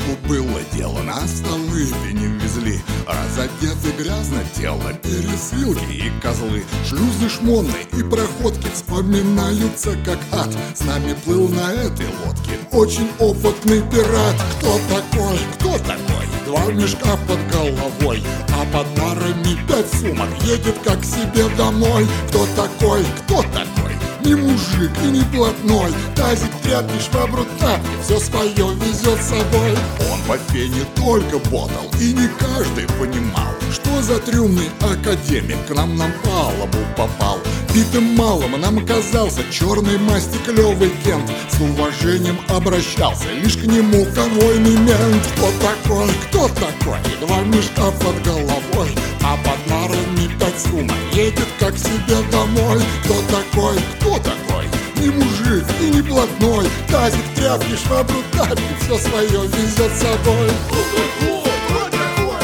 рынку было дело, на столы не везли. Разодеты грязно тело, пересылки и козлы. Шлюзы шмонные и проходки вспоминаются как ад. С нами плыл на этой лодке очень опытный пират. Кто такой? Кто такой? 2 мешка под головой, а под нарами 5 сумок. Едет как к себе домой. Кто такой? Кто такой? Не мужик и не блатной. Тазик, тряпки, швабру, тапки, все свое везет с собой. Он по пене только ботал, и не каждый понимал, что за трюмный академик к нам на палубу попал. Битым малым нам оказался черной масти клевый кент. С уважением обращался лишь к нему конвойный мент. Кто такой? Кто такой? 2 мешка под головой, а под нарами 5 сумок. Едет как к себе домой. Кто такой? Кто такой? Не мужик и не блатной. Тазик, тряпки, швабру, тапки, все свое везет с собой. Кто такой? Кто такой?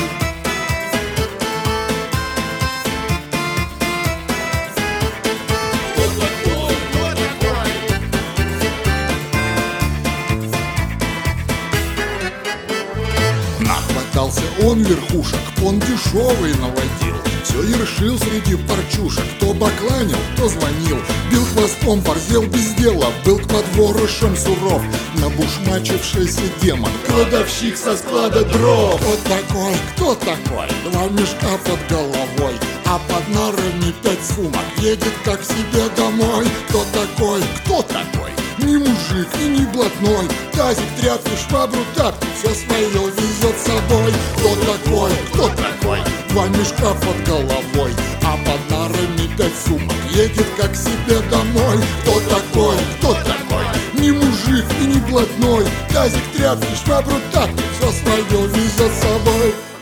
Кто такой? Кто такой? Нахватался он верхушек, он дешевый наводил. Все ершил среди парчушек, кто бакланил, кто звонил. Бил хвостом, борзел без дела, был к подворышам суров. Набушмачившийся демон, кладовщик со склада дров. Вот такой, кто такой? 2 мешка под головой, а под нарами 5 сумок. Едет как к себе домой. Кто такой? Кто такой? Не мужик и не блатной. Тазик, тряпки, швабру, тапки, все свое везет с собой. Кто такой? Кто такой? 2 мешка под головой, а под нарами 5 сумок. Едет как к себе домой. Кто такой? Кто такой? Не мужик и не блатной. Тазик, тряпки, швабру, тапки, все свое везет с собой.